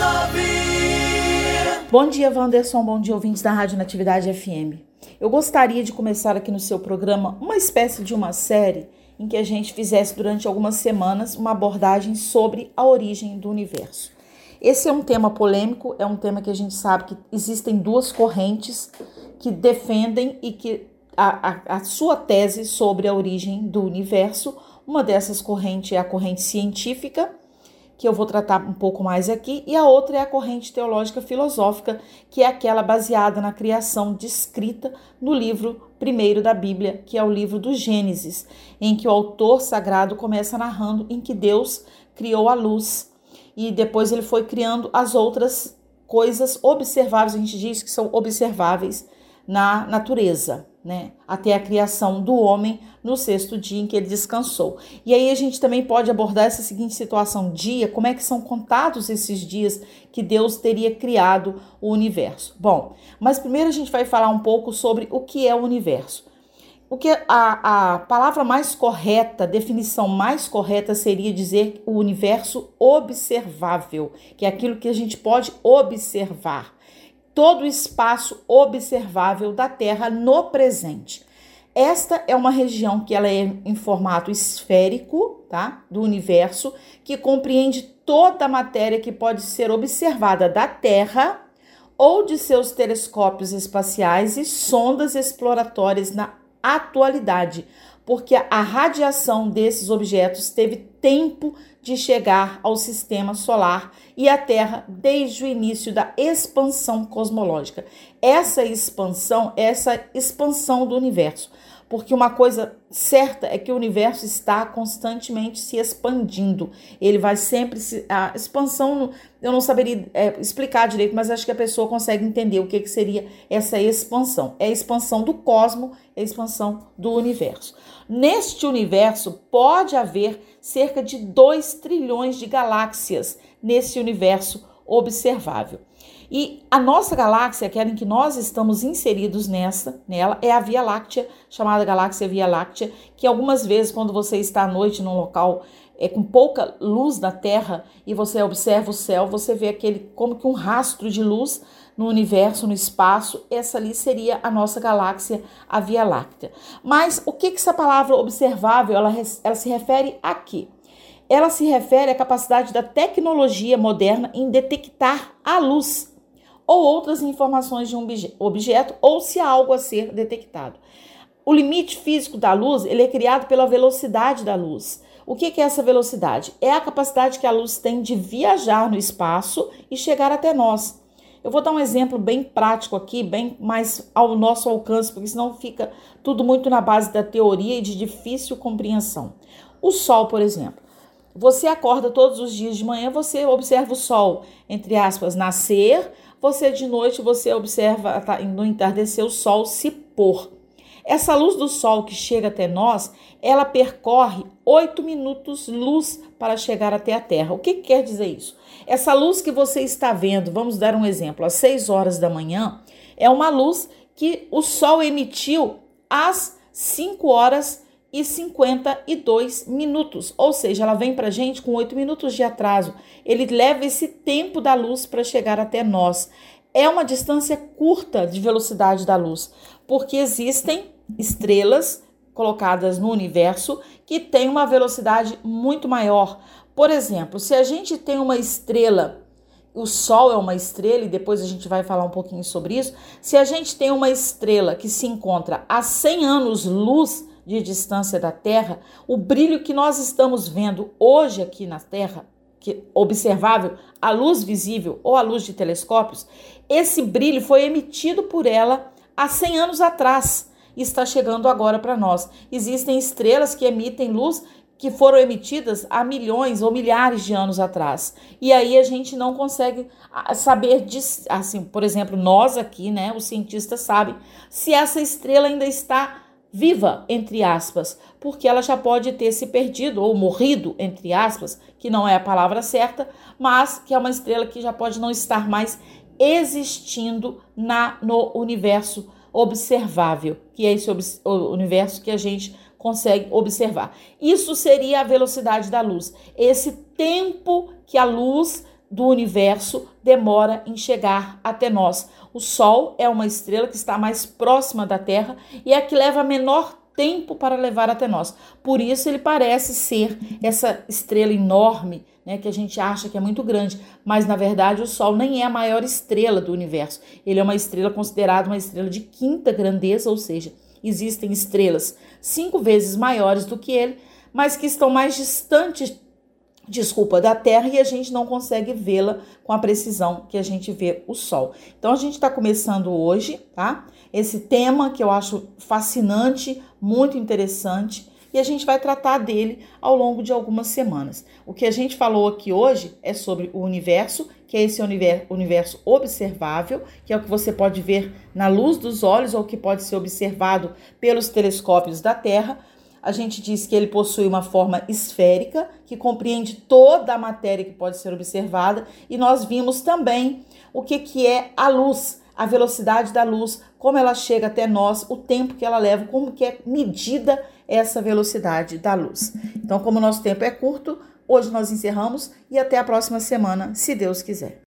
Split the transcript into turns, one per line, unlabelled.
Bom dia, Wanderson. Bom dia, ouvintes da Rádio Natividade FM. Eu gostaria de começar aqui no seu programa uma espécie de uma série em que a gente fizesse durante algumas semanas uma abordagem sobre a origem do universo. Esse é um tema polêmico, é um tema que a gente sabe que existem duas correntes que defendem e que a sua tese sobre a origem do universo. Uma dessas correntes é a corrente científica, que eu vou tratar um pouco mais aqui, e a outra é a corrente teológica filosófica, que é aquela baseada na criação descrita no livro primeiro da Bíblia, que é o livro do Gênesis, em que o autor sagrado começa narrando em que Deus criou a luz, e depois ele foi criando as outras coisas observáveis, a gente diz que são observáveis na natureza, né? Até a criação do homem no sexto dia em que ele descansou. E aí a gente também pode abordar essa seguinte situação: dia, como é que são contados esses dias que Deus teria criado o universo? Bom, mas primeiro a gente vai falar um pouco sobre o que é o universo. O que a palavra mais correta, a definição mais correta seria dizer o universo observável, que é aquilo que a gente pode observar. Todo o espaço observável da Terra no presente. Esta é uma região que ela é em formato esférico, tá? Do universo, que compreende toda a matéria que pode ser observada da Terra ou de seus telescópios espaciais e sondas exploratórias na atualidade, porque a radiação desses objetos teve tempo de chegar ao sistema solar e à Terra desde o início da expansão cosmológica. Essa expansão do universo. Porque uma coisa certa é que o universo está constantemente se expandindo. Ele vai sempre a expansão, eu não saberia explicar direito, mas acho que a pessoa consegue entender o que seria essa expansão. É a expansão do cosmos, é a expansão do universo. Neste universo pode haver cerca de 2 trilhões de galáxias nesse universo observável. E a nossa galáxia, aquela em que nós estamos inseridos nela, é a Via Láctea, chamada galáxia Via Láctea, que algumas vezes, quando você está à noite num local com pouca luz da Terra e você observa o céu, você vê como que um rastro de luz no universo, no espaço. Essa ali seria a nossa galáxia, a Via Láctea. Mas o que essa palavra observável, ela se refere a quê? Ela se refere à capacidade da tecnologia moderna em detectar a luz ou outras informações de um objeto, ou se há algo a ser detectado. O limite físico da luz, ele é criado pela velocidade da luz. O que é essa velocidade? É a capacidade que a luz tem de viajar no espaço e chegar até nós. Eu vou dar um exemplo bem prático aqui, bem mais ao nosso alcance, porque senão fica tudo muito na base da teoria e de difícil compreensão. O Sol, por exemplo. Você acorda todos os dias de manhã, você observa o Sol, entre aspas, nascer. Você de noite, você observa no entardecer o Sol se pôr. Essa luz do Sol que chega até nós, ela percorre 8 minutos luz para chegar até a Terra. O que quer dizer isso? Essa luz que você está vendo, vamos dar um exemplo, às 6 horas da manhã, é uma luz que o Sol emitiu às 5 horas e 52 minutos, ou seja, ela vem para a gente com 8 minutos de atraso. Ele leva esse tempo da luz para chegar até nós. É uma distância curta de velocidade da luz, porque existem estrelas colocadas no universo que têm uma velocidade muito maior. Por exemplo, se a gente tem uma estrela, o Sol é uma estrela, e depois a gente vai falar um pouquinho sobre isso. Se a gente tem uma estrela que se encontra a 100 anos-luz de distância da Terra, o brilho que nós estamos vendo hoje aqui na Terra, que observável, a luz visível ou a luz de telescópios, esse brilho foi emitido por ela há 100 anos atrás e está chegando agora para nós. Existem estrelas que emitem luz que foram emitidas há milhões ou milhares de anos atrás. E aí a gente não consegue saber, assim, por exemplo, nós aqui, né, os cientistas sabem se essa estrela ainda está viva, entre aspas, porque ela já pode ter se perdido ou morrido, entre aspas, que não é a palavra certa, mas que é uma estrela que já pode não estar mais existindo no universo observável, que é esse universo que a gente consegue observar. Isso seria a velocidade da luz, esse tempo que a luz do universo demora em chegar até nós. O Sol é uma estrela que está mais próxima da Terra e é a que leva menor tempo para levar até nós. Por isso ele parece ser essa estrela enorme, né, que a gente acha que é muito grande, mas na verdade o Sol nem é a maior estrela do universo. Ele é uma estrela considerada uma estrela de quinta grandeza, ou seja, existem estrelas 5 vezes maiores do que ele, mas que estão mais distantes da Terra e a gente não consegue vê-la com a precisão que a gente vê o Sol. Então a gente está começando hoje, tá? Esse tema que eu acho fascinante, muito interessante, e a gente vai tratar dele ao longo de algumas semanas. O que a gente falou aqui hoje é sobre o universo, que é esse universo observável, que é o que você pode ver na luz dos olhos ou que pode ser observado pelos telescópios da Terra. A gente diz que ele possui uma forma esférica, que compreende toda a matéria que pode ser observada, e nós vimos também o que é a luz, a velocidade da luz, como ela chega até nós, o tempo que ela leva, como que é medida essa velocidade da luz. Então, como o nosso tempo é curto, hoje nós encerramos e até a próxima semana, se Deus quiser.